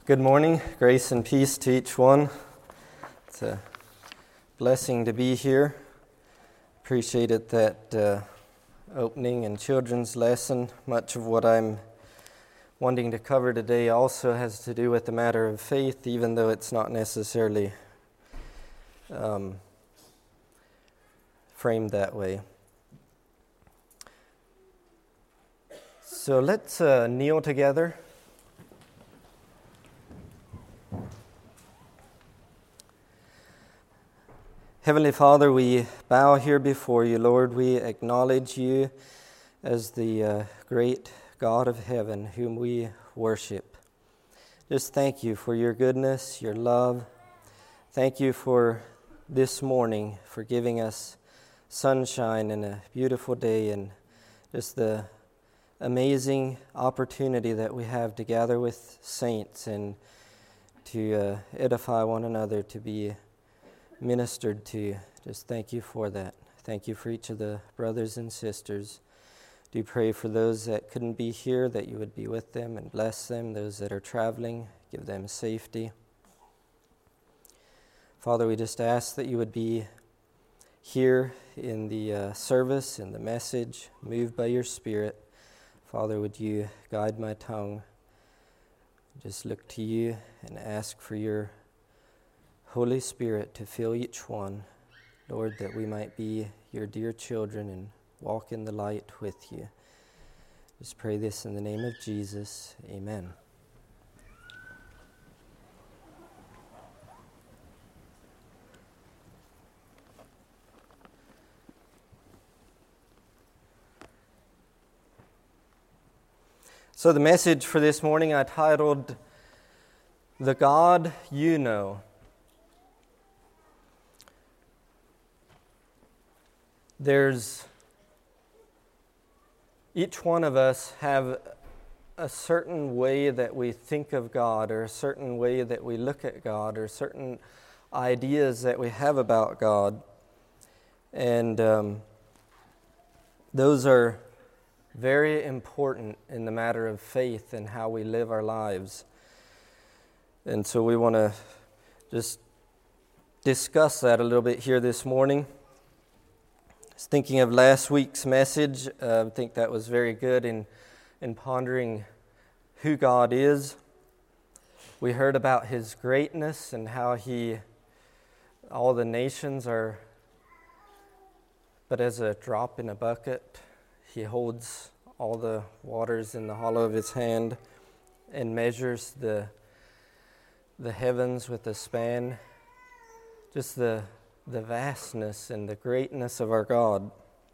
Good morning, grace and peace to each one. It's a blessing to be here. Appreciated that opening and children's lesson. Much of what I'm wanting to cover today also has to do with the matter of faith, even though it's not necessarily framed that way. So let's kneel together. Heavenly Father, we bow here before you, Lord. We acknowledge you as the great God of heaven whom we worship. Just thank you for your goodness, your love. Thank you for this morning, for giving us sunshine and a beautiful day, and just the amazing opportunity that we have to gather with saints and to edify one another, to be ministered to. Just thank you for that. Thank you for each of the brothers and sisters. Do pray for those that couldn't be here, that you would be with them and bless them. Those that are traveling, give them safety. Father, we just ask that you would be here in the service, in the message, moved by your Spirit. Father, would you guide my tongue? Just look to you and ask for your Holy Spirit to fill each one, Lord, that we might be your dear children and walk in the light with you. Just pray this in the name of Jesus. Amen. So the message for this morning I titled, "The God You Know." Each one of us have a certain way that we think of God, or a certain way that we look at God, or certain ideas that we have about God. And those are very important in the matter of faith and how we live our lives. And so we want to just discuss that a little bit here this morning. Thinking of last week's message, I think that was very good in pondering who God is. We heard about his greatness and how all the nations are but as a drop in a bucket. He holds all the waters in the hollow of his hand and measures the heavens with a span. Just the vastness and the greatness of our God.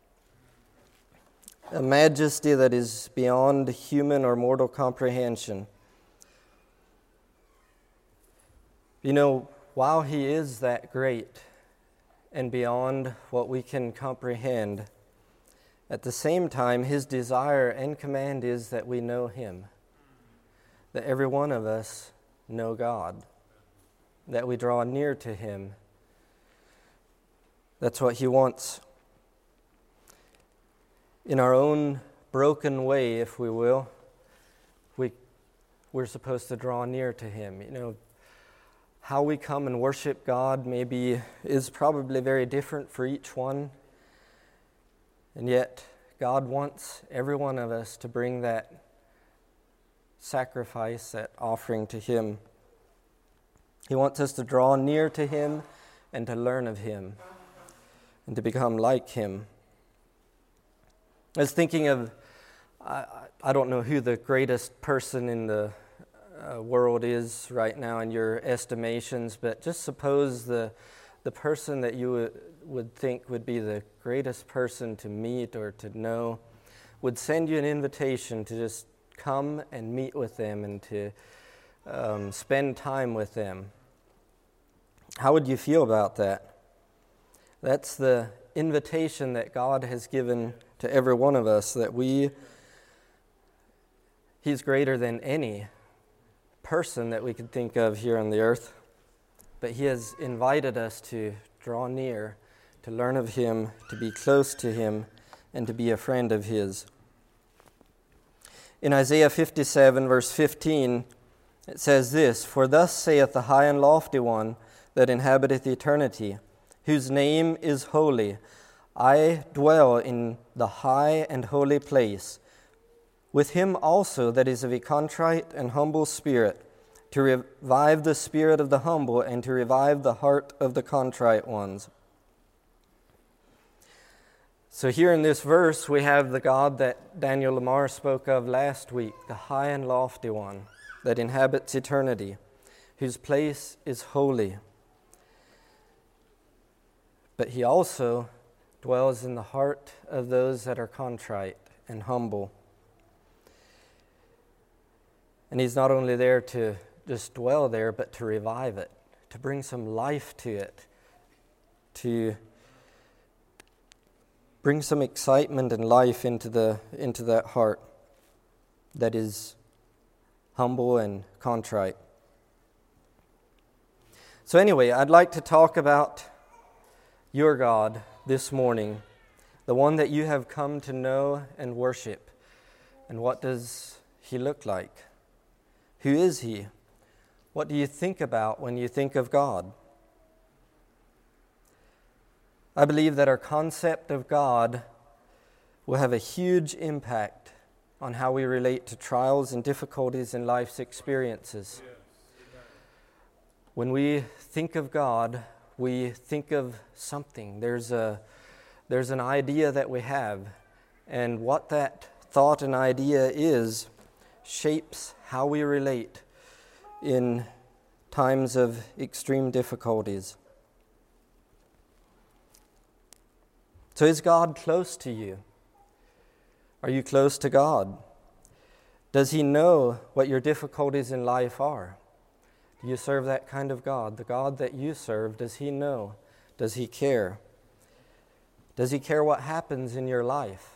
A majesty that is beyond human or mortal comprehension. You know, while he is that great and beyond what we can comprehend, at the same time, his desire and command is that we know him, that every one of us know God, that we draw near to him. That's what he wants. In our own broken way, if we will, we're supposed to draw near to him. You know, how we come and worship God is probably very different for each one. And yet, God wants every one of us to bring that sacrifice, that offering to him. He wants us to draw near to him and to learn of him, and to become like him. I was thinking of, I don't know who the greatest person in the world is right now in your estimations, but just suppose the person that you would think would be the greatest person to meet or to know would send you an invitation to just come and meet with them and to spend time with them. How would you feel about that? That's the invitation that God has given to every one of us, that he's greater than any person that we could think of here on the earth. But he has invited us to draw near, to learn of him, to be close to him, and to be a friend of his. In Isaiah 57, verse 15, It says this, "For thus saith the high and lofty one that inhabiteth eternity, whose name is holy. I dwell in the high and holy place, with him also that is of a contrite and humble spirit, to revive the spirit of the humble and to revive the heart of the contrite ones." So here in this verse, we have the God that Daniel Lamar spoke of last week, the high and lofty one that inhabits eternity, whose place is holy. But he also dwells in the heart of those that are contrite and humble. And he's not only there to just dwell there, but to revive it, to bring some life to it, to bring some excitement and life into that heart that is humble and contrite. So anyway, I'd like to talk about your God this morning, the one that you have come to know and worship. And what does he look like? Who is he? What do you think about when you think of God? I believe that our concept of God will have a huge impact on how we relate to trials and difficulties in life's experiences. When we think of God, we think of something. There's an idea that we have, and what that thought and idea is shapes how we relate in times of extreme difficulties. So is God close to you? Are you close to God? Does he know what your difficulties in life are? Do you serve that kind of God? The God that you serve, does he know? Does he care? Does he care what happens in your life?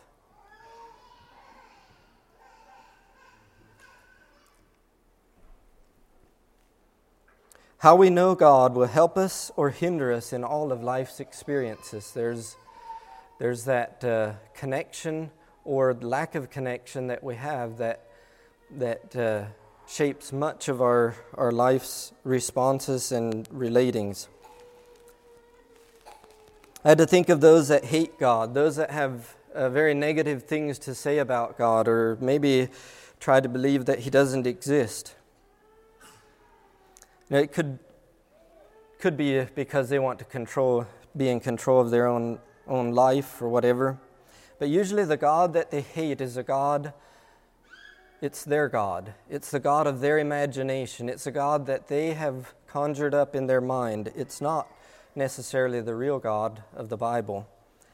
How we know God will help us or hinder us in all of life's experiences. There's that connection or lack of connection that we have that shapes much of our life's responses and relatings. I had to think of those that hate God, those that have very negative things to say about God, or maybe try to believe that he doesn't exist. Now, it could be because they want to be in control of their own life or whatever. But usually the God that they hate is a God, it's their God. It's the God of their imagination. It's a God that they have conjured up in their mind. It's not necessarily the real God of the Bible.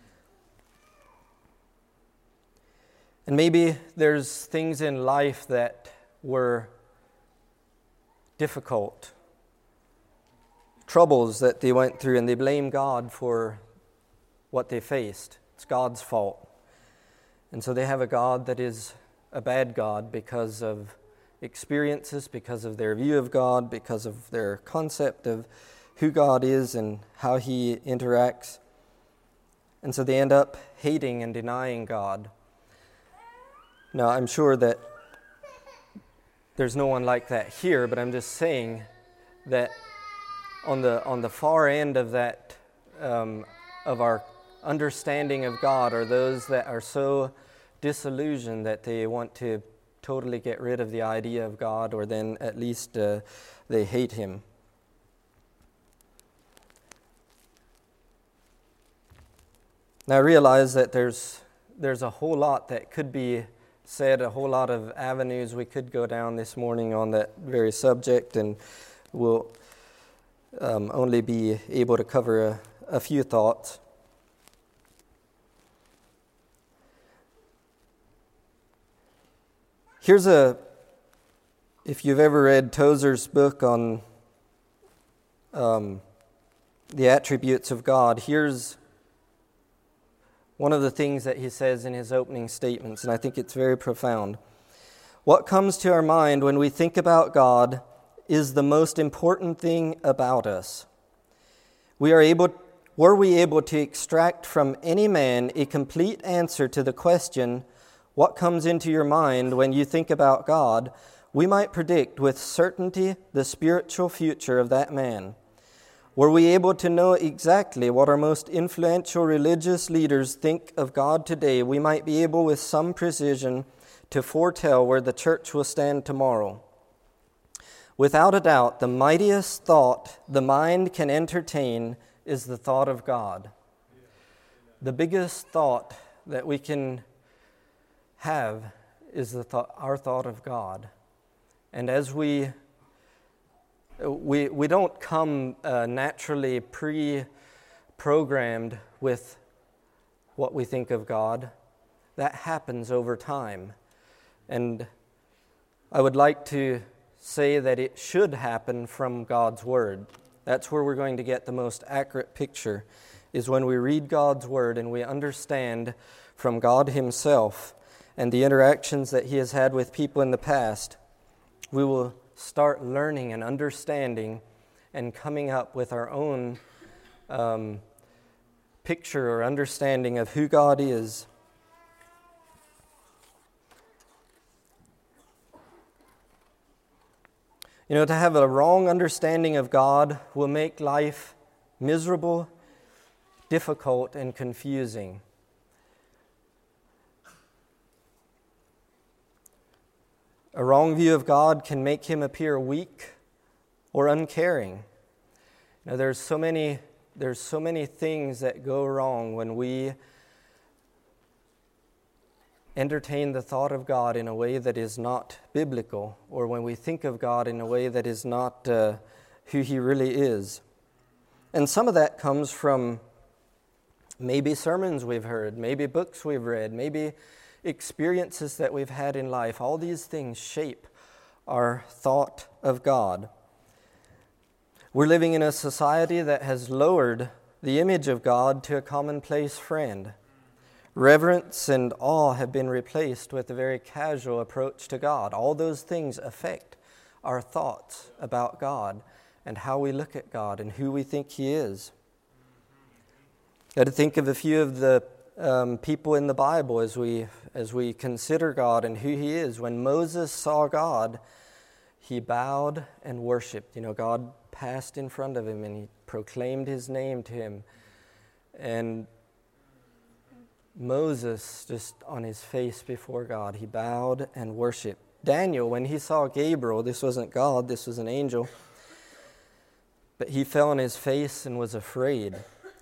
And maybe there's things in life that were difficult, troubles that they went through, and they blame God for what they faced. It's God's fault. And so they have a God that is a bad God because of experiences, because of their view of God, because of their concept of who God is and how he interacts. And so they end up hating and denying God. Now, I'm sure that there's no one like that here, but I'm just saying that on the far end of that, of our understanding of God, are those that are so disillusioned that they want to totally get rid of the idea of God, or then at least they hate him. Now I realize that there's a whole lot that could be said, a whole lot of avenues we could go down this morning on that very subject, and we'll only be able to cover a few thoughts. If you've ever read Tozer's book on the attributes of God, here's one of the things that he says in his opening statements, and I think it's very profound. What comes to our mind when we think about God is the most important thing about us. Were we able to extract from any man a complete answer to the question, what comes into your mind when you think about God, we might predict with certainty the spiritual future of that man. Were we able to know exactly what our most influential religious leaders think of God today, we might be able with some precision to foretell where the church will stand tomorrow. Without a doubt, the mightiest thought the mind can entertain is the thought of God. The biggest thought that we can have is our thought of God. And as we don't come naturally pre-programmed with what we think of God. That happens over time. And I would like to say that it should happen from God's Word. That's where we're going to get the most accurate picture, is when we read God's Word and we understand from God Himself and the interactions that He has had with people in the past. We will start learning and understanding and coming up with our own picture or understanding of who God is. You know, to have a wrong understanding of God will make life miserable, difficult, and confusing. A wrong view of God can make Him appear weak or uncaring. Now, there's so many things that go wrong when we entertain the thought of God in a way that is not biblical, or when we think of God in a way that is not who He really is. And some of that comes from maybe sermons we've heard, maybe books we've read, maybe experiences that we've had in life. All these things shape our thought of God. We're living in a society that has lowered the image of God to a commonplace friend. Reverence and awe have been replaced with a very casual approach to God. All those things affect our thoughts about God and how we look at God and who we think He is. Got to think of a few of the people in the Bible as we consider God and who He is. When Moses saw God, he bowed and worshipped. You know, God passed in front of him and He proclaimed His name to him. And Moses, just on his face before God, he bowed and worshipped. Daniel, when he saw Gabriel, this wasn't God, this was an angel, but he fell on his face and was afraid.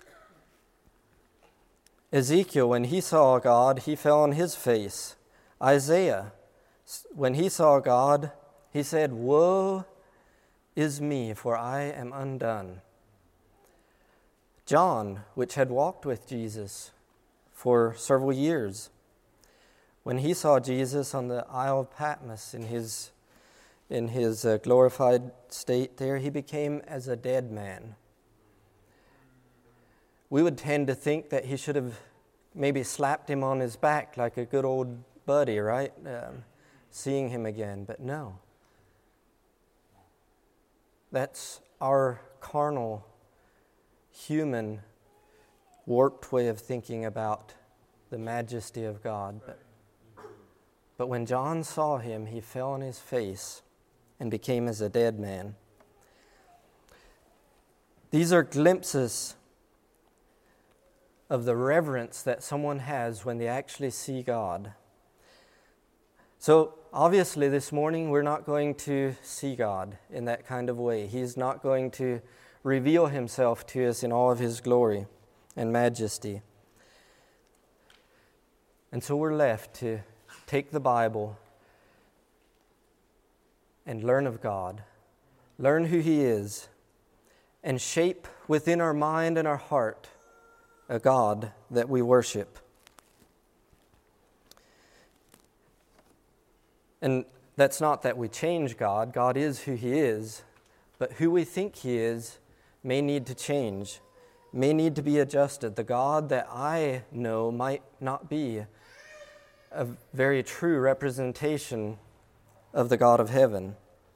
Ezekiel, when he saw God, he fell on his face. Isaiah, when he saw God, he said, "Woe is me, for I am undone." John, which had walked with Jesus for several years, when he saw Jesus on the Isle of Patmos in his glorified state there, he became as a dead man. We would tend to think that he should have maybe slapped him on his back like a good old buddy, right? Seeing him again, but no. That's our carnal, human, warped way of thinking about the majesty of God. But when John saw Him, he fell on his face and became as a dead man. These are glimpses of the reverence that someone has when they actually see God. So obviously this morning we're not going to see God in that kind of way. He's not going to reveal Himself to us in all of His glory and majesty. And so we're left to take the Bible and learn of God, learn who He is, and shape within our mind and our heart a God that we worship. And that's not that we change God. God is who He is, but who we think He is may need to change, may need to be adjusted. The God that I know might not be a very true representation of the God of heaven.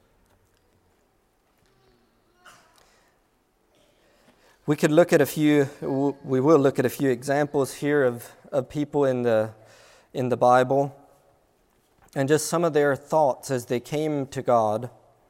We will look at a few examples here of people in the Bible and just some of their thoughts as they came to God.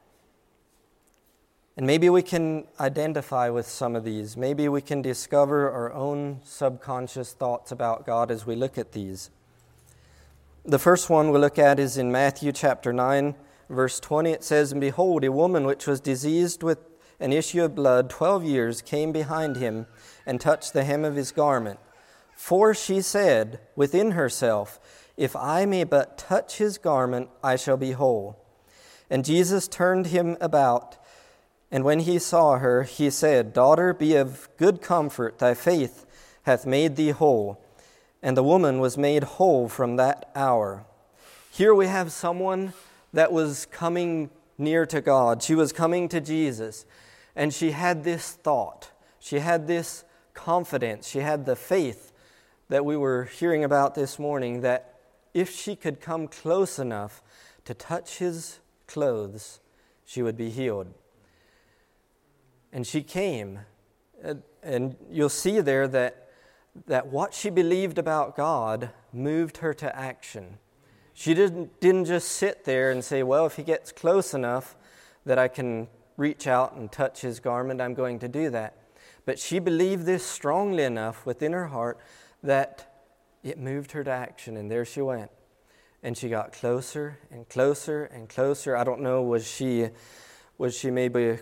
And maybe we can identify with some of these. Maybe we can discover our own subconscious thoughts about God as we look at these. The first one we look at is in Matthew chapter 9, verse 20. It says, "And behold, a woman which was diseased with an issue of blood 12 years came behind him and touched the hem of his garment. For she said within herself, If I may but touch his garment, I shall be whole. And Jesus turned him about, and when he saw her, he said, Daughter, be of good comfort, thy faith hath made thee whole. And the woman was made whole from that hour." Here we have someone that was coming near to God. She was coming to Jesus, and she had this thought. She had this confidence. She had the faith that we were hearing about this morning, that if she could come close enough to touch his clothes, she would be healed. And she came, and you'll see there that what she believed about God moved her to action. She didn't just sit there and say, well, if he gets close enough that I can reach out and touch his garment, I'm going to do that. But she believed this strongly enough within her heart that it moved her to action, and there she went. And she got closer and closer and closer. I don't know, was she maybe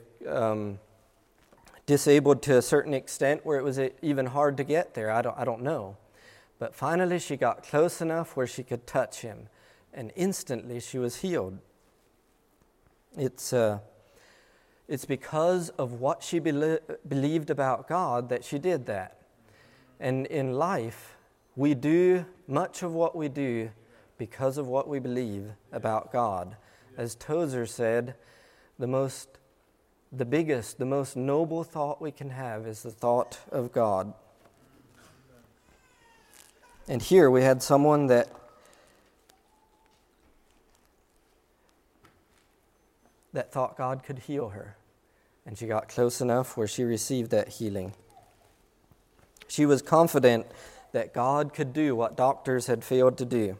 disabled to a certain extent where it was even hard to get there? I don't know. But finally she got close enough where she could touch him, and instantly she was healed. It's because of what she believed about God that she did that. And in life, we do much of what we do because of what we believe about God. As Tozer said, the biggest, the most noble thought we can have is the thought of God. And here we had someone that thought God could heal her. And she got close enough where she received that healing. She was confident that God could do what doctors had failed to do.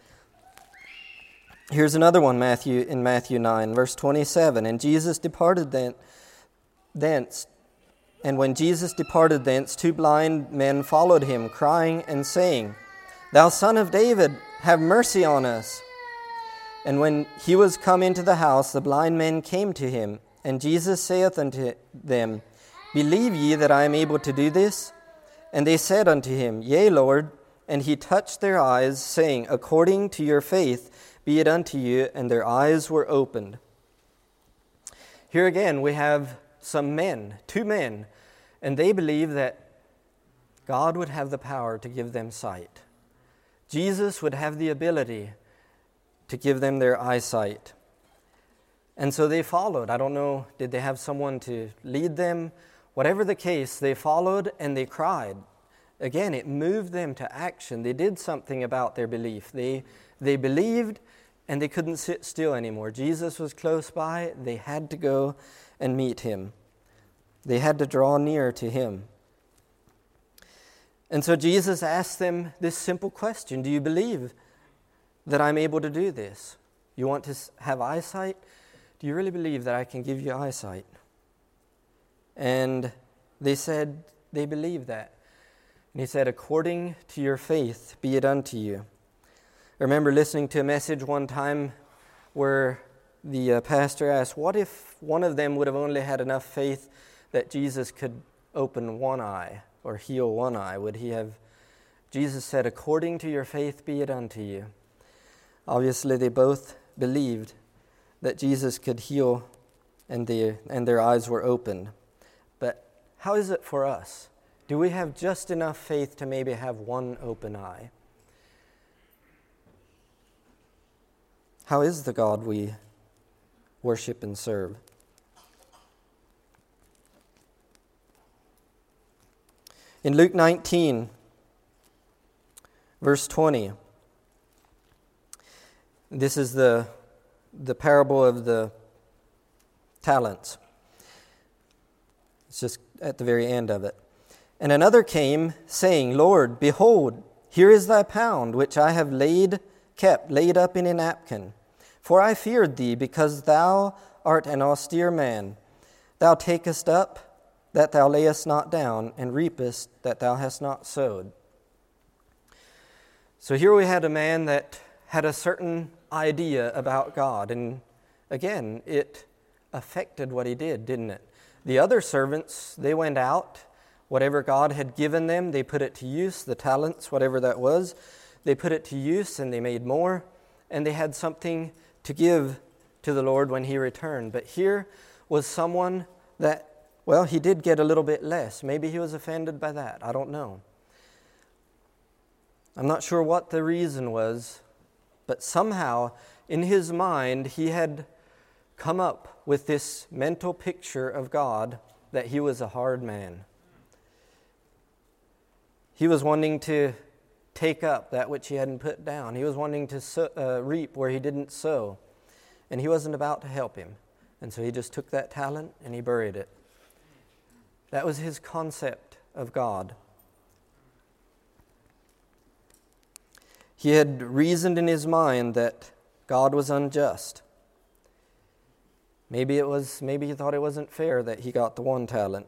Here's another one, in Matthew 9, verse 27. "And Jesus departed thence. And when Jesus departed thence, 2 blind men followed him, crying and saying, Thou Son of David, have mercy on us. And when he was come into the house, the blind men came to him. And Jesus saith unto them, Believe ye that I am able to do this? And they said unto him, Yea, Lord. And he touched their eyes, saying, According to your faith be it unto you. And their eyes were opened." Here again we have some men, 2 men, and they believe that God would have the power to give them sight. Jesus would have the ability to give them their eyesight. And so they followed. I don't know, did they have someone to lead them? Whatever the case, they followed and they cried. Again, it moved them to action. They did something about their belief. They believed, and they couldn't sit still anymore. Jesus was close by. They had to go and meet him. They had to draw near to him. And so Jesus asked them this simple question: Do you believe that I'm able to do this? You want to have eyesight? Do you really believe that I can give you eyesight? And they said they believed that. And he said, According to your faith be it unto you. I remember listening to a message one time where the pastor asked, what if one of them would have only had enough faith that Jesus could open one eye or heal one eye? Would he have? Jesus said, According to your faith be it unto you. Obviously, they both believed that Jesus could heal, and their eyes were opened. But how is it for us? Do we have just enough faith to maybe have one open eye? How is the God we worship and serve? In Luke 19, verse 20, this is the parable of the talents. It's just at the very end of it. And another came, saying, Lord, behold, here is thy pound, which I have laid kept laid up in a napkin. For I feared thee, because thou art an austere man. Thou takest up that thou layest not down, and reapest that thou hast not sowed. So here we had a man that had a certain idea about God, and again, it affected what he did, didn't it? The other servants, they went out. Whatever God had given them, they put it to use. The talents, whatever that was, they put it to use, and they made more, and they had something to give to the Lord when he returned. But here was someone that, well, he did get a little bit less. Maybe he was offended by that. I don't know. I'm not sure what the reason was, but somehow in his mind he had come up with this mental picture of God that he was a hard man. He was wanting to take up that which he hadn't put down. He was wanting to reap where he didn't sow, and he wasn't about to help him. And so he just took that talent and he buried it. That was his concept of God. He had reasoned in his mind that God was unjust. Maybe he thought it wasn't fair that he got the one talent.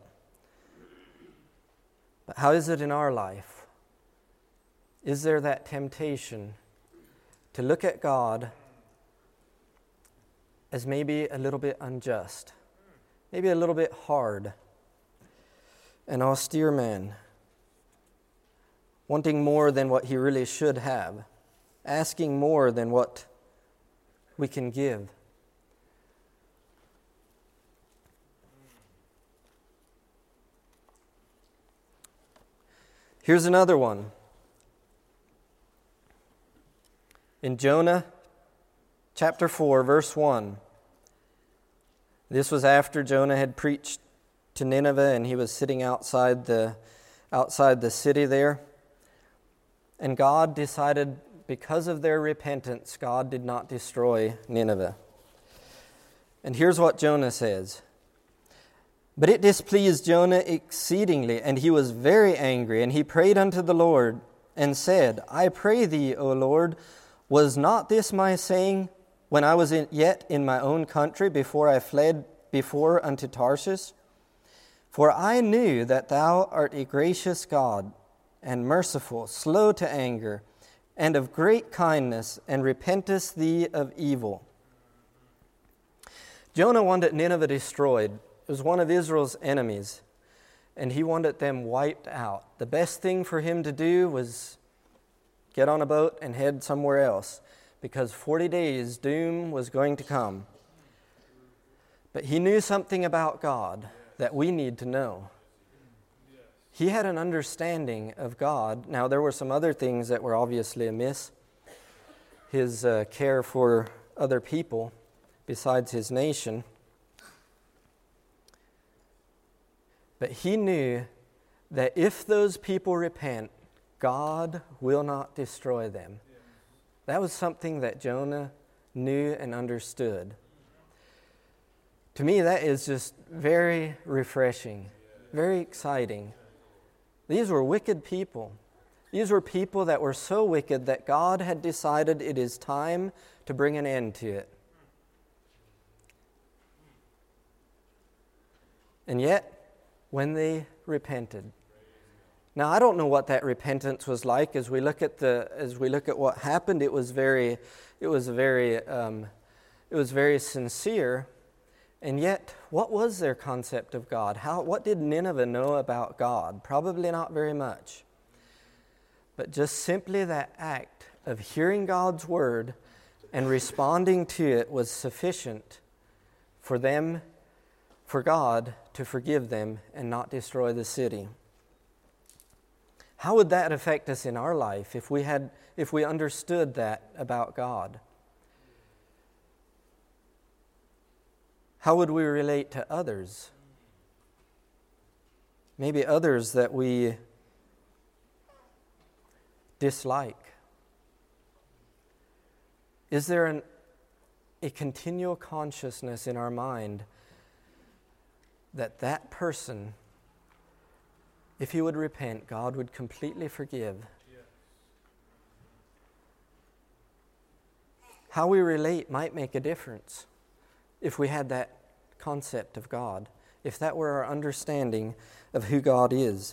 But how is it in our life? Is there that temptation to look at God as maybe a little bit unjust, maybe a little bit hard, an austere man, wanting more than what he really should have, asking more than what we can give? Here's another one. In Jonah chapter 4, verse 1. This was after Jonah had preached to Nineveh, and he was sitting outside the city there. And God decided, because of their repentance, God did not destroy Nineveh. And here's what Jonah says. But it displeased Jonah exceedingly, and he was very angry, and he prayed unto the Lord, and said, I pray thee, O Lord, was not this my saying when I was yet in my own country, before I fled before unto Tarshish? For I knew that thou art a gracious God, and merciful, slow to anger, and of great kindness, and repentest thee of evil. Jonah wanted Nineveh destroyed. It was one of Israel's enemies, and he wanted them wiped out. The best thing for him to do was get on a boat and head somewhere else, because 40 days doom was going to come. But he knew something about God that we need to know. He had an understanding of God. Now, there were some other things that were obviously amiss. His care for other people besides his nation. But he knew that if those people repent, God will not destroy them. That was something that Jonah knew and understood. To me, that is just very refreshing, very exciting. These were wicked people. These were people that were so wicked that God had decided it is time to bring an end to it. And yet, when they repented. Now, I don't know what that repentance was like. As we look at what happened, it was very sincere. And yet, what was their concept of God? What did Nineveh know about God? Probably not very much. But just simply that act of hearing God's word and responding to it was sufficient for God to forgive them and not destroy the city. How would that affect us in our life if we understood that about God? How would we relate to others? Maybe others that we dislike. Is there a continual consciousness in our mind that person, if he would repent, God would completely forgive? how we relate might make a difference if we had that concept of God, if that were our understanding of who God is.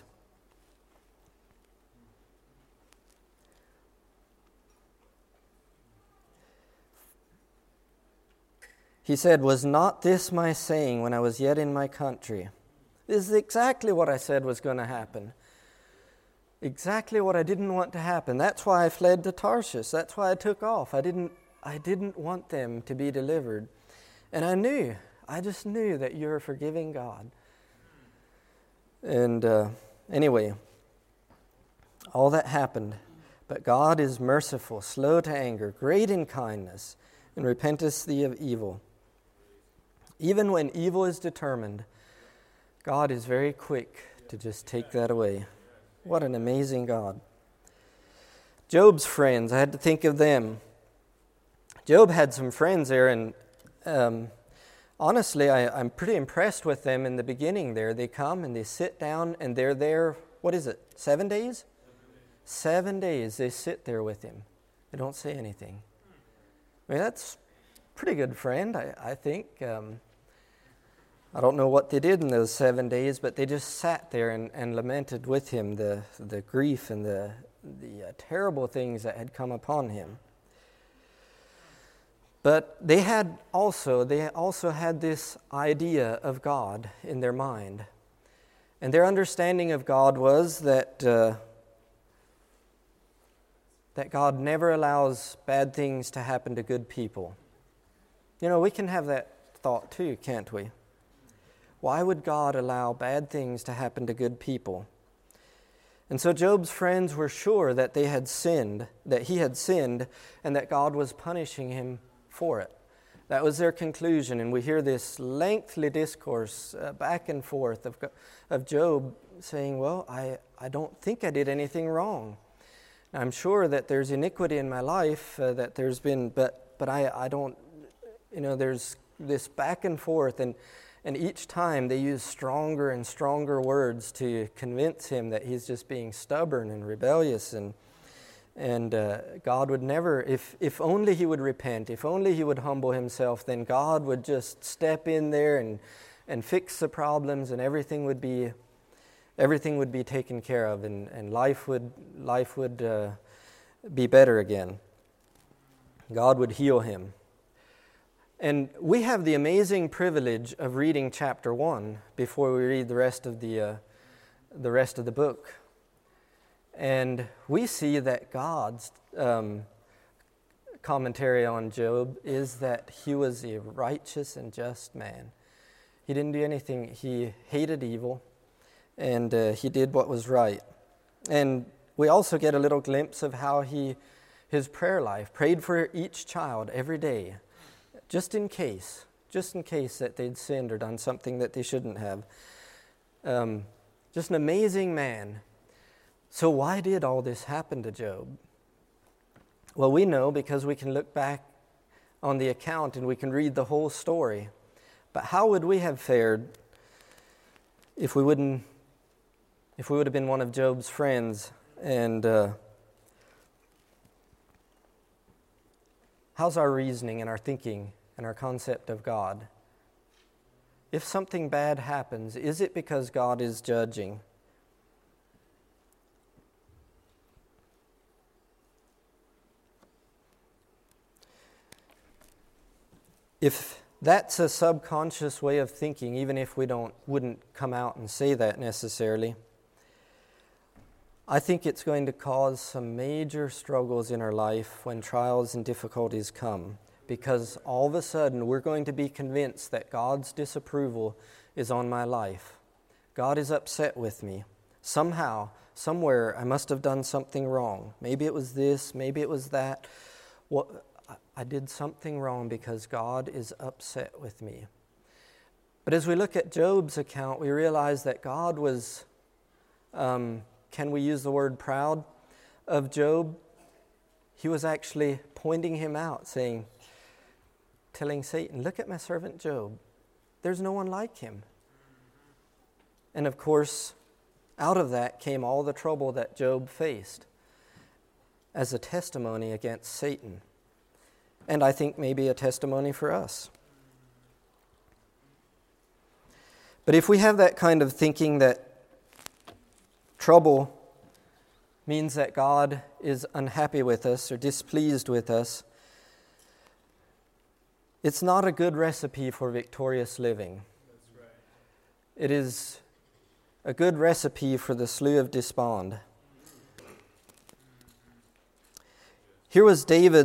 He said, "Was not this my saying when I was yet in my country?" This is exactly what I said was going to happen. Exactly what I didn't want to happen. That's why I fled to Tarshish. That's why I took off. I didn't want them to be delivered. And I just knew that you're a forgiving God. And anyway, all that happened. But God is merciful, slow to anger, great in kindness, and repenteth thee of evil. Even when evil is determined, God is very quick to just take that away. What an amazing God. Job's friends, I had to think of them. Job had some friends there, and honestly, I'm pretty impressed with them in the beginning there. They come and they sit down and they're there, 7 days? 7 days they sit there with him. They don't say anything. I mean, that's a pretty good friend, I think. I don't know what they did in those 7 days, but they just sat there and lamented with him the grief and the terrible things that had come upon him. But they also had this idea of God in their mind. And their understanding of God was that God never allows bad things to happen to good people. You know, we can have that thought too, can't we? Why would God allow bad things to happen to good people? And so Job's friends were sure that he had sinned, and that God was punishing him for it. That was their conclusion, and we hear this lengthy discourse back and forth of Job saying, well, I don't think I did anything wrong. I'm sure that there's iniquity in my life that there's been, but I don't, there's this back and forth, and each time they use stronger and stronger words to convince him that he's just being stubborn and rebellious, and God would never, if only he would repent, if only he would humble himself, then God would just step in there and fix the problems, and everything would be taken care of, and life would be better again. God would heal him. And we have the amazing privilege of reading chapter 1 before we read the rest of the book. And we see that God's commentary on Job is that he was a righteous and just man. He didn't do anything. He hated evil, and he did what was right. And we also get a little glimpse of how his prayer life, prayed for each child every day, just in case that they'd sinned or done something that they shouldn't have. Just an amazing man. So why did all this happen to Job? Well, we know because we can look back on the account and we can read the whole story. But how would we have fared if we would have been one of Job's friends? And how's our reasoning and our thinking and our concept of God? If something bad happens, is it because God is judging? If that's a subconscious way of thinking, even if we wouldn't come out and say that necessarily, I think it's going to cause some major struggles in our life when trials and difficulties come, because all of a sudden we're going to be convinced that God's disapproval is on my life. God is upset with me. Somehow, somewhere, I must have done something wrong. Maybe it was this, maybe it was that. I did something wrong because God is upset with me. But as we look at Job's account, we realize that God was, can we use the word proud of Job? He was actually pointing him out, telling Satan, look at my servant Job. There's no one like him. And of course, out of that came all the trouble that Job faced as a testimony against Satan. and I think maybe a testimony for us. But if we have that kind of thinking that trouble means that God is unhappy with us or displeased with us, it's not a good recipe for victorious living. That's right. It is a good recipe for the slough of despond. Here was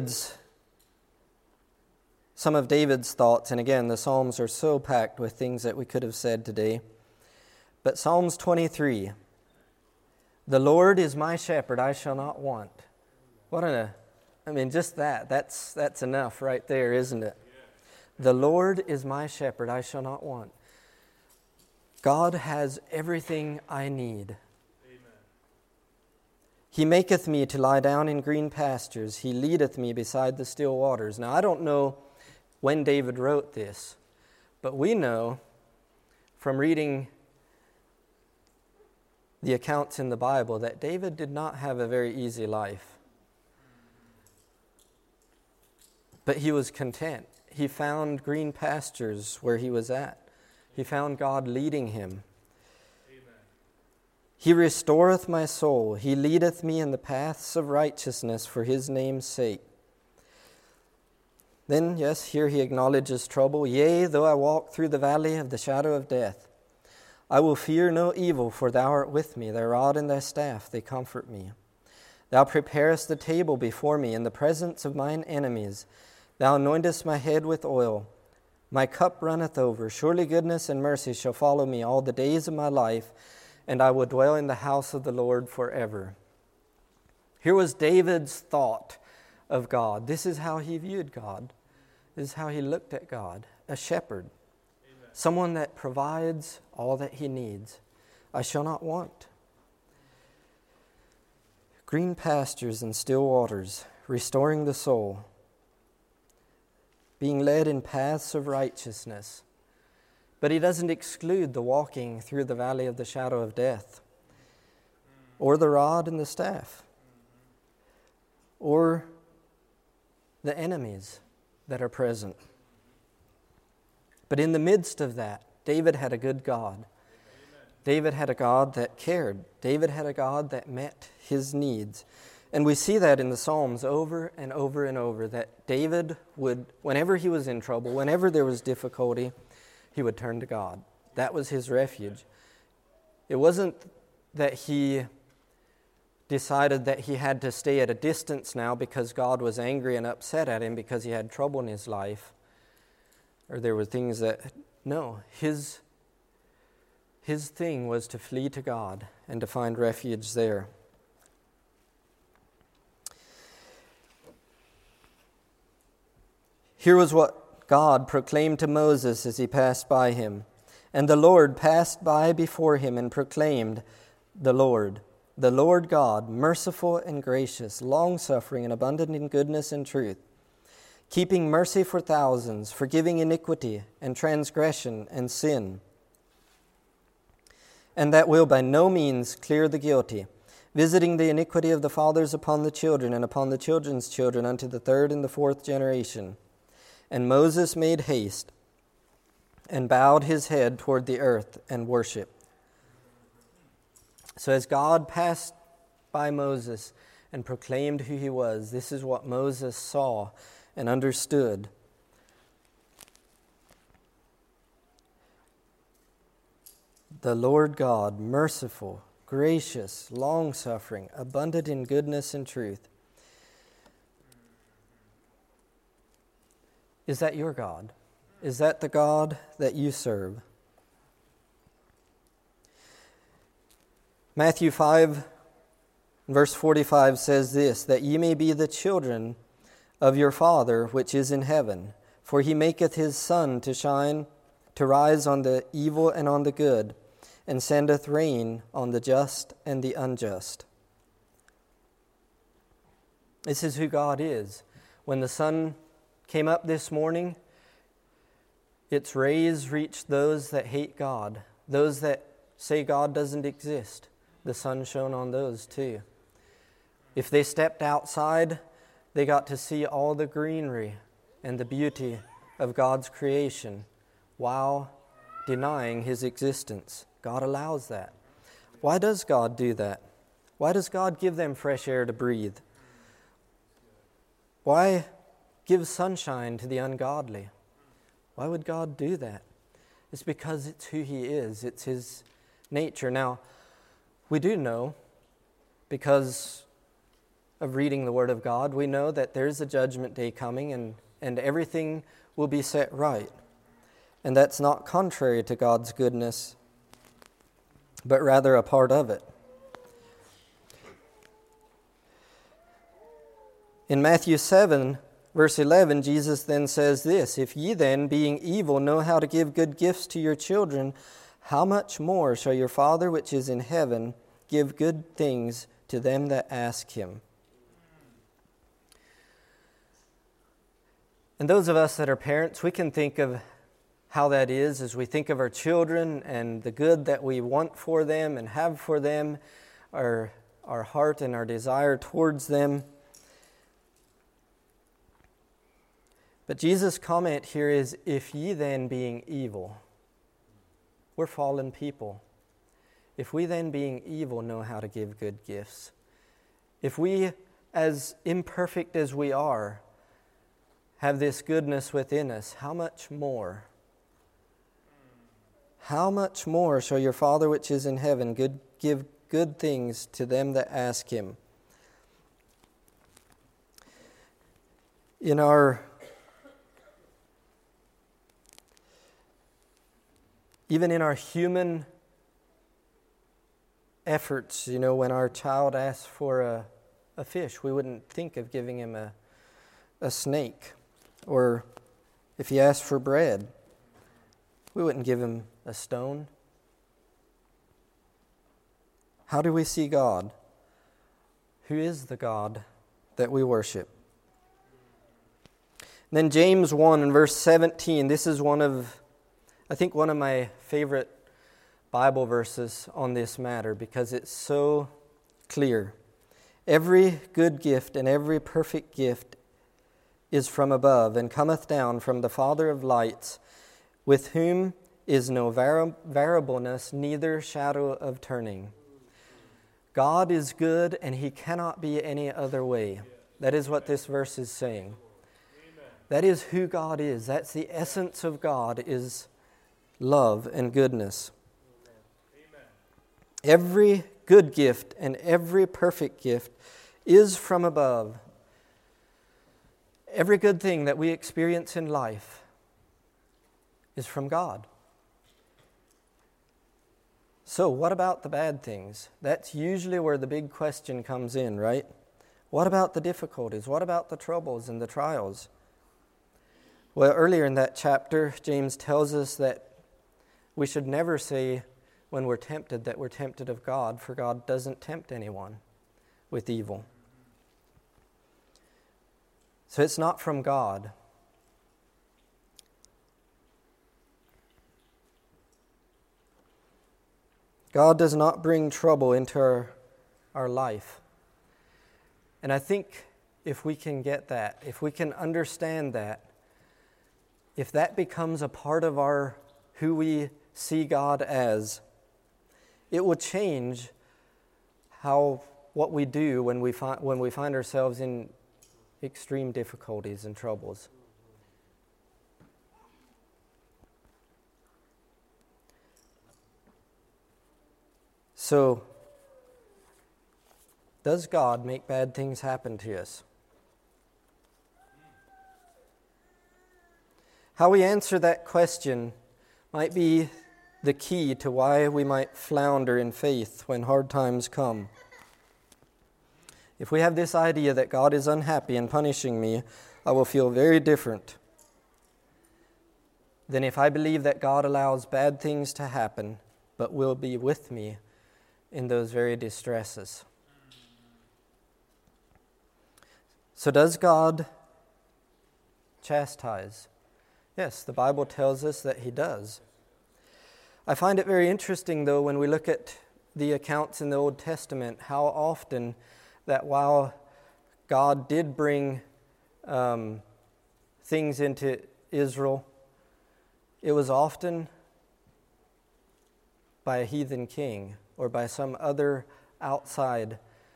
some of David's thoughts, and again, the Psalms are so packed with things that we could have said today. But Psalms 23, "The Lord is my shepherd, I shall not want." Just that's enough right there, isn't it? The Lord is my shepherd, I shall not want. God has everything I need. Amen. He maketh me to lie down in green pastures. He leadeth me beside the still waters. Now, I don't know when David wrote this, but we know from reading the accounts in the Bible that David did not have a very easy life. But he was content. He found green pastures where he was at. He found God leading him. Amen. He restoreth my soul. He leadeth me in the paths of righteousness for his name's sake. Then, yes, here he acknowledges trouble. "Yea, though I walk through the valley of the shadow of death, I will fear no evil, for thou art with me. Thy rod and thy staff, they comfort me. Thou preparest the table before me in the presence of mine enemies. Thou anointest my head with oil. My cup runneth over. Surely goodness and mercy shall follow me all the days of my life, and I will dwell in the house of the Lord forever." Here was David's thought of God. This is how he viewed God. This is how he looked at God. A shepherd. Amen. Someone that provides all that he needs. I shall not want. Green pastures and still waters, restoring the soul. Being led in paths of righteousness. But he doesn't exclude the walking through the valley of the shadow of death, or the rod and the staff, or the enemies that are present. But in the midst of that, David had a good God. Amen. David had a God that cared. David had a God that met his needs. And we see that in the Psalms over and over and over, that David would, whenever he was in trouble, whenever there was difficulty, he would turn to God. That was his refuge. It wasn't that he decided that he had to stay at a distance now because God was angry and upset at him because he had trouble in his life. Or there were things that, no, his thing was to flee to God and to find refuge there. Here was what God proclaimed to Moses as he passed by him. "And the Lord passed by before him and proclaimed, the Lord God, merciful and gracious, long-suffering and abundant in goodness and truth, keeping mercy for thousands, forgiving iniquity and transgression and sin, and that will by no means clear the guilty, visiting the iniquity of the fathers upon the children and upon the children's children unto the third and the fourth generation. And Moses made haste and bowed his head toward the earth and worshiped." So as God passed by Moses and proclaimed who he was, this is what Moses saw and understood. The Lord God, merciful, gracious, long-suffering, abundant in goodness and truth. Is that your God? Is that the God that you serve? Matthew 5, verse 45 says this, "That ye may be the children of your Father which is in heaven. For he maketh his sun to shine, to rise on the evil and on the good, and sendeth rain on the just and the unjust." This is who God is. When the sun came up this morning, its rays reached those that hate God, those that say God doesn't exist. The sun shone on those too. If they stepped outside, they got to see all the greenery and the beauty of God's creation while denying His existence. God allows that. Why does God do that? Why does God give them fresh air to breathe? Why give sunshine to the ungodly? Why would God do that? It's because it's who He is. It's His nature. Now, we do know, because of reading the Word of God, we know that there's a judgment day coming and everything will be set right. And that's not contrary to God's goodness, but rather a part of it. In Matthew 7, verse 11, Jesus then says this, "If ye then, being evil, know how to give good gifts to your children, how much more shall your Father which is in heaven give good things to them that ask Him?" And those of us that are parents, we can think of how that is as we think of our children and the good that we want for them and have for them, our heart and our desire towards them. But Jesus' comment here is, if ye then being evil, we're fallen people. If we then being evil know how to give good gifts, if we, as imperfect as we are, have this goodness within us, how much more? How much more shall your Father which is in heaven give good things to them that ask Him? Even in our human efforts, when our child asks for a fish, we wouldn't think of giving him a snake. Or if he asked for bread, we wouldn't give him a stone. How do we see God? Who is the God that we worship? And then James 1 and verse 17, this is one of my favorite Bible verses on this matter because it's so clear. Every good gift and every perfect gift is from above and cometh down from the Father of lights, with whom is no variableness, neither shadow of turning. God is good and He cannot be any other way. That is what this verse is saying. That is who God is. That's the essence of God, is love and goodness. Every good gift and every perfect gift is from above. Every good thing that we experience in life is from God. So what about the bad things? That's usually where the big question comes in, right? What about the difficulties? What about the troubles and the trials? Well, earlier in that chapter, James tells us that we should never say when we're tempted that we're tempted of God, for God doesn't tempt anyone with evil. So it's not from God. God does not bring trouble into our life. And I think if we can get that, if we can understand that, if that becomes a part of who we see God as, it will change what we do when we find ourselves in extreme difficulties and troubles. So, does God make bad things happen to us? How we answer that question might be the key to why we might flounder in faith when hard times come. If we have this idea that God is unhappy and punishing me, I will feel very different than if I believe that God allows bad things to happen, but will be with me in those very distresses. So does God chastise? Yes, the Bible tells us that He does. I find it very interesting, though, when we look at the accounts in the Old Testament, how often that while God did bring things into Israel, it was often by a heathen king or by some other outside.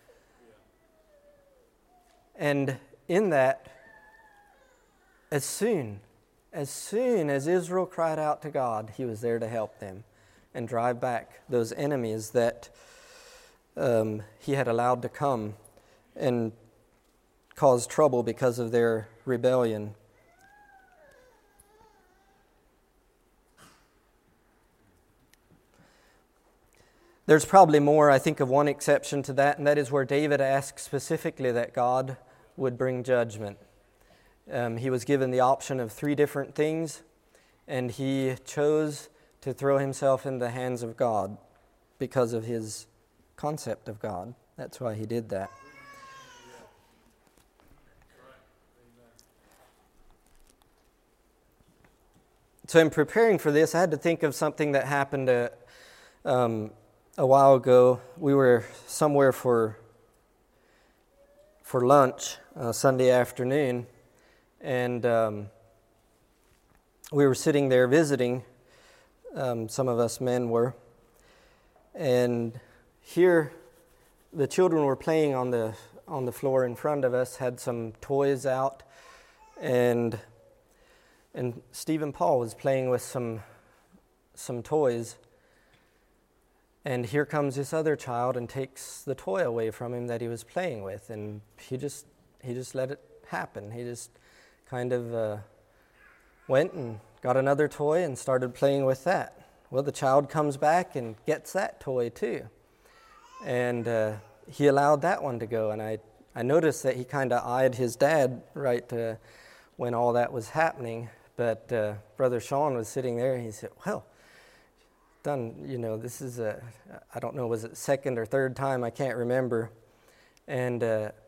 And in that, as soon as Israel cried out to God, he was there to help them and drive back those enemies that he had allowed to come and cause trouble because of their rebellion. There's probably more. I think of one exception to that, and that is where David asks specifically that God would bring judgment. He was given the option of 3 different things, and he chose to throw himself in the hands of God because of his concept of God. That's why he did that. So in preparing for this, I had to think of something that happened a while ago. We were somewhere for lunch Sunday afternoon, and we were sitting there visiting. Some of us men were, and here the children were playing on the floor in front of us, had some toys out, and Stephen Paul was playing with some toys. And here comes this other child and takes the toy away from him that he was playing with, and he just let it happen. He just kind of went and got another toy and started playing with that. Well, the child comes back and gets that toy too, and he allowed that one to go. And I noticed that he kind of eyed his dad right when all that was happening. But Brother Sean was sitting there, and he said, "Well, this is I don't know, was it second or third time? I can't remember." And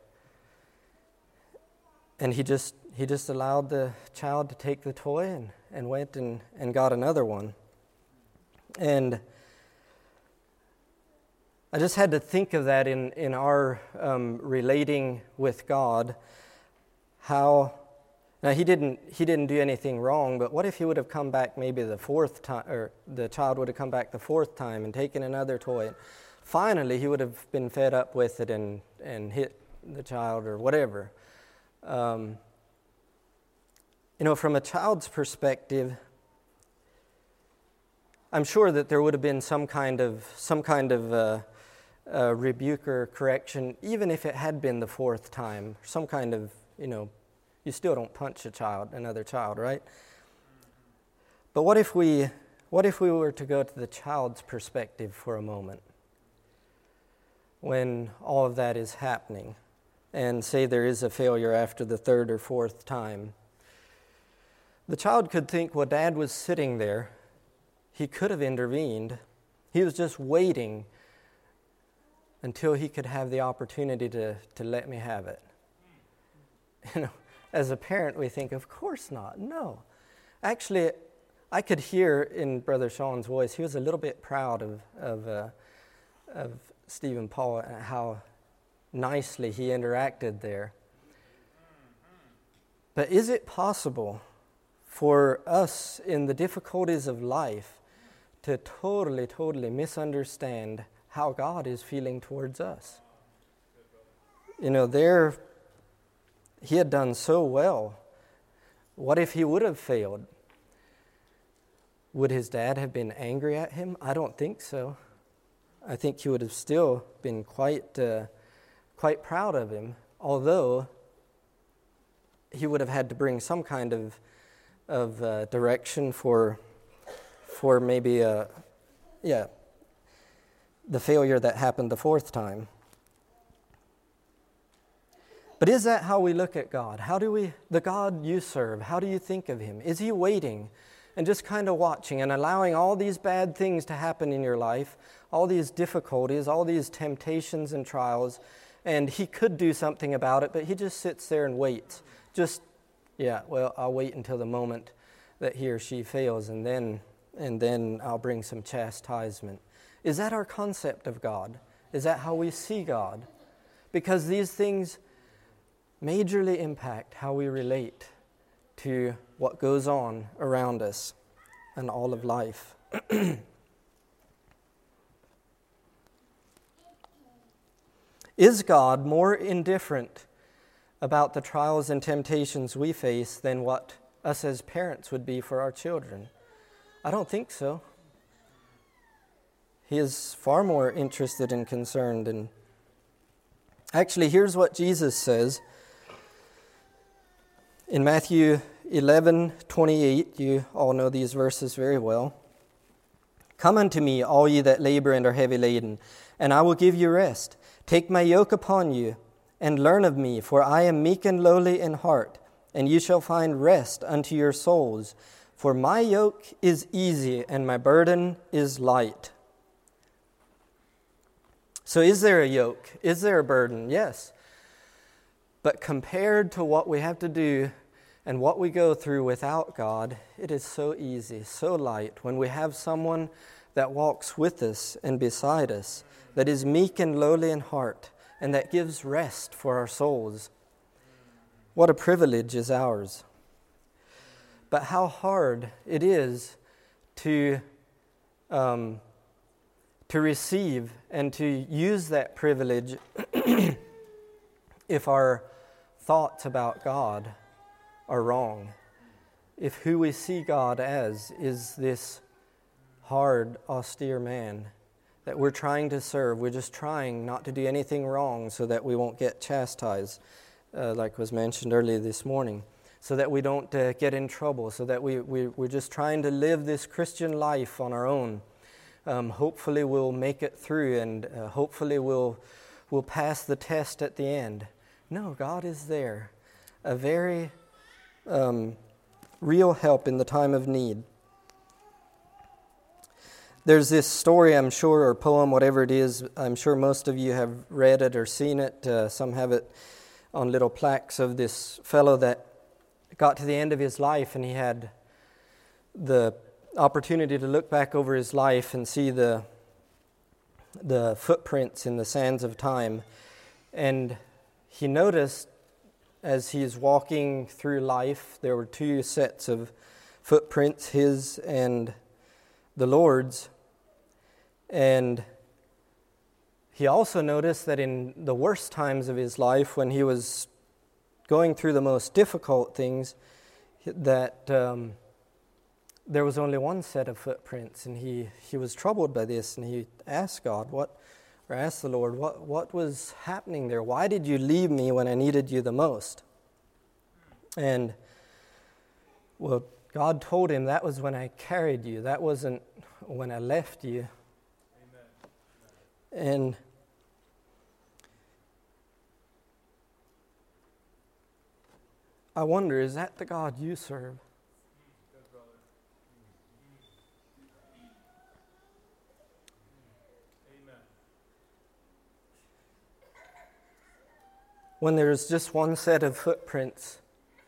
he just allowed the child to take the toy and went and got another one. And I just had to think of that in our relating with God. How now he didn't do anything wrong, but what if he would have come back maybe the 4th time, or the child would have come back the 4th time and taken another toy? Finally, he would have been fed up with it and hit the child or whatever. From a child's perspective, I'm sure that there would have been some kind of rebuke or correction, even if it had been the 4th time. Some kind of, you still don't punch another child, right? But what if we were to go to the child's perspective for a moment, when all of that is happening, and say there is a failure after the 3rd or 4th time? The child could think, well, Dad was sitting there. He could have intervened. He was just waiting until he could have the opportunity to let me have it. As a parent, we think, of course not. No. Actually, I could hear in Brother Sean's voice, he was a little bit proud of Stephen Paul and how nicely he interacted there. But is it possible for us in the difficulties of life to totally misunderstand how God is feeling towards us? He had done so well. What if he would have failed? Would his dad have been angry at him? I don't think so. I think he would have still been quite proud of him, although he would have had to bring some kind of direction for maybe the failure that happened the 4th time. But is that how we look at God? The God you serve, how do you think of him? Is he waiting and just kind of watching and allowing all these bad things to happen in your life, all these difficulties, all these temptations and trials, and he could do something about it, but he just sits there and waits? I'll wait until the moment that he or she fails, and then I'll bring some chastisement. Is that our concept of God? Is that how we see God? Because these things majorly impact how we relate to what goes on around us and all of life. Is God more indifferent about the trials and temptations we face than what us as parents would be for our children? I don't think so. He is far more interested and concerned. And actually, here's what Jesus says in Matthew 11:28. You all know these verses very well. "Come unto me, all ye that labor and are heavy laden, and I will give you rest. Take my yoke upon you, and learn of me, for I am meek and lowly in heart, and you shall find rest unto your souls. For my yoke is easy, and my burden is light." So is there a yoke? Is there a burden? Yes. But compared to what we have to do and what we go through without God, it is so easy, so light, when we have someone that walks with us and beside us, that is meek and lowly in heart, and that gives rest for our souls. What a privilege is ours. But how hard it is to receive and to use that privilege if our thoughts about God are wrong. If who we see God as is this hard, austere man that we're trying to serve. We're just trying not to do anything wrong so that we won't get chastised, like was mentioned earlier this morning, so that we don't get in trouble, so that we're just trying to live this Christian life on our own. Hopefully we'll make it through, and hopefully we'll pass the test at the end. No, God is there, a very real help in the time of need. There's this story, I'm sure, or poem, whatever it is. I'm sure most of you have read it or seen it. Some have it on little plaques of this fellow that got to the end of his life, and he had the opportunity to look back over his life and see the footprints in the sands of time. And he noticed as he's walking through life, there were two sets of footprints, his and the Lord's. And he also noticed that in the worst times of his life, when he was going through the most difficult things, that there was only one set of footprints, and he was troubled by this, and he asked God, asked the Lord, what was happening there? Why did you leave me when I needed you the most? And, well, God told him that was when I carried you. That wasn't when I left you. Amen. And I wonder, is that the God you serve? When there's just one set of footprints,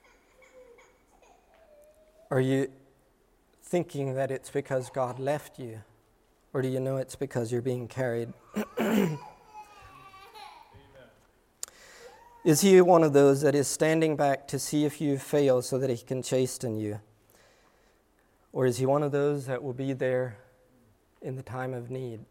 are you thinking that it's because God left you? Or do you know it's because you're being carried? Is he one of those that is standing back to see if you fail so that he can chasten you? Or is he one of those that will be there in the time of need?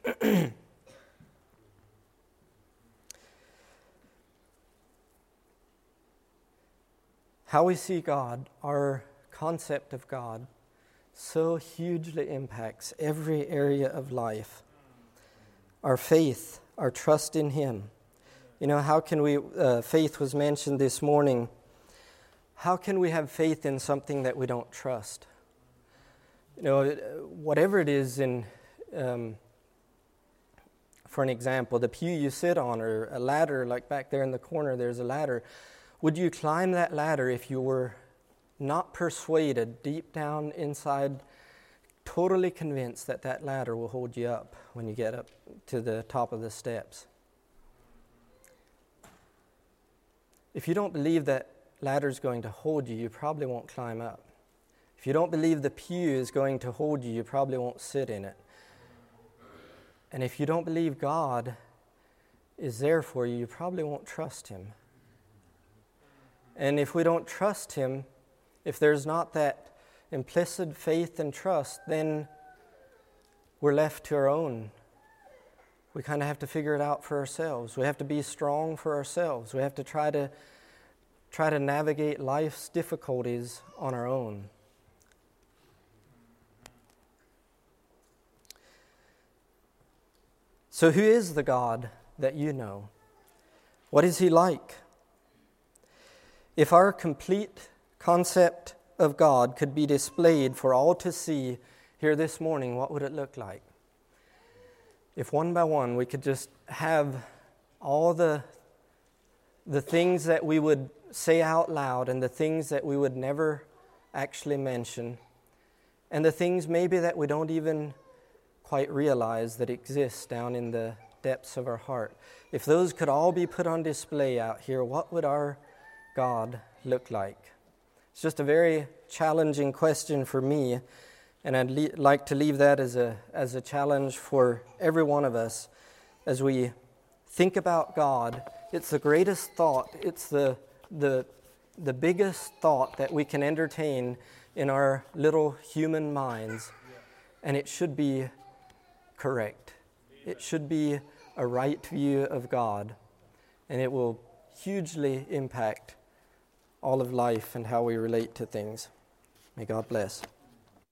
How we see God, our concept of God, so hugely impacts every area of life. Our faith, our trust in him. You know, how can we, faith was mentioned this morning. How can we have faith in something that we don't trust? You know, whatever it is for an example, the pew you sit on, or a ladder, like back there in the corner, there's a ladder. Would you climb that ladder if you were not persuaded, deep down inside, totally convinced that that ladder will hold you up when you get up to the top of the steps? If you don't believe that ladder's going to hold you, you probably won't climb up. If you don't believe the pew is going to hold you, you probably won't sit in it. And if you don't believe God is there for you, you probably won't trust him. And if we don't trust him, If there's not that implicit faith and trust, then we're left to our own. We kind of have to figure it out for ourselves. We have to be strong for ourselves. We have to try to navigate life's difficulties on our own. So who is the God that you know? What is He like? If our complete concept of God could be displayed for all to see here this morning, what would it look like? If one by one we could just have all the things that we would say out loud and the things that we would never actually mention, and the things maybe that we don't even quite realize that exist down in the depths of our heart. If those could all be put on display out here, what would our God look like? It's just a very challenging question for me, and I'd like to leave that as a challenge for every one of us as we think about God. It's the greatest thought. It's the biggest thought that we can entertain in our little human minds, and it should be correct. It should be a right view of God, and it will hugely impact all of life and how we relate to things. May God bless.